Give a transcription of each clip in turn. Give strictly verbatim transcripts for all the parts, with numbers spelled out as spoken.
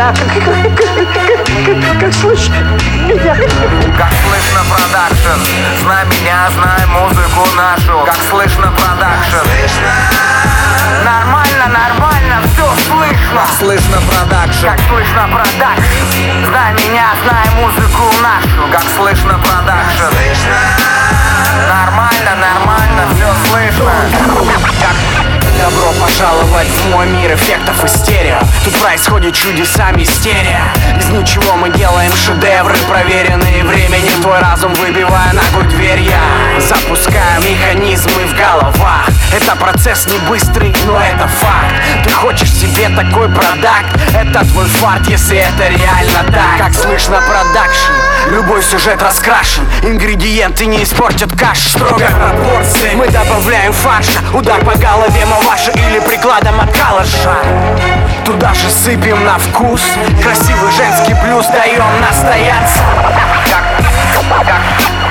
Да, как слышно меня. Как слышно продакшн, знай меня, знай музыку нашу. Как слышно продакшн, нормально, нормально, все слышно. Слышно продакшн, как слышно продакшн, знай меня, знай музыку нашу. Как слышно продакшн, нормально, нормально, все слышно. Как Добро пожаловать в мой мир эффектов и стерео. Тут происходит чудеса мистерия. Из ничего мы делаем шедевры, проверенные временем. Твой разум выбивая ногой дверь, я запускаю механизмы в головах. Это процесс не быстрый, но это факт. Ты хочешь себе такой продакт, это твой фарт, если это реально так. Как слышно продакшн, любой сюжет раскрашен. Ингредиенты не испортят каш, строго пропорции. Мы добавляем фарша, удар по голове маваши или прикладом от калаша. Туда же сыпем на вкус, красивый женский плюс даем настояться. Как, как, как,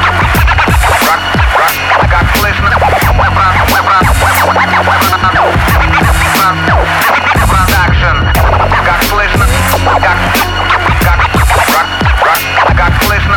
как, как слышно продакшн, как слышно, как, как, как, как, как слышно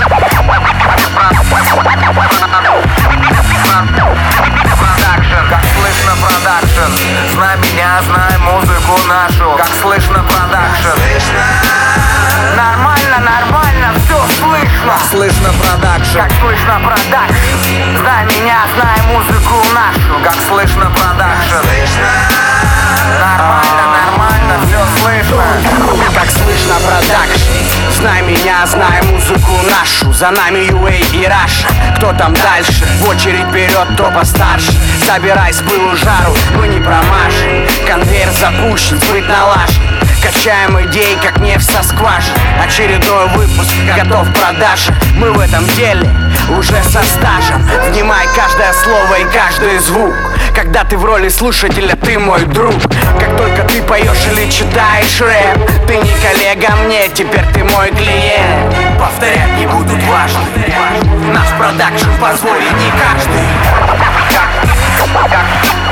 продакшн, как слышно продакшн, знай меня, знай музыку нашу. Как слышно продакшн, нормально, нормально, все слышно. Слышно продакшн, как слышно продакшн, знай меня, знай музыку нашу. Как слышно продакшн, нормально, нормально, все слышно. Как слышно продакшн, знай меня, знай музыку нашу. За нами ю эй и Раша. Кто там дальше? В очередь вперед, кто постарше. Собирай с пылу жару, мы не промажем. Конвейер запущен, спрыт налажен. Качаем идеи, как нефть со скважин. Очередной выпуск готов к продаже. Мы в этом деле уже со стажем. Внимай каждое слово и каждый звук. Когда ты в роли слушателя, ты мой друг. Как только ты поешь или читаешь рэп, ты не коллега мне, теперь ты мой клиент. Повторять не будут важны. Наш продакшн позволит не каждый. Как, как, как,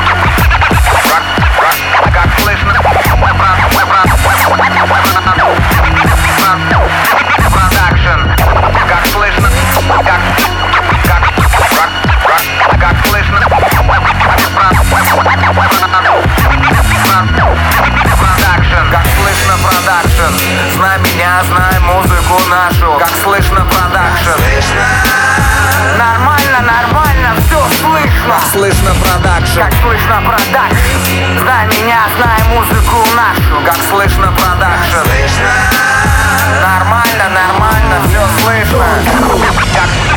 как, как слышно продакшн, как слышно, как, как, как, как слышно продакшн, как слышно продакшн, знай меня, знай музыку нашу. Как слышно продакшн, нормально, нормально, все слышно. Слышно продакшн, как слышно продакшн, знай меня, знай музыку нашу. Как слышно продакшн, нормально, нормально, все слышно. Как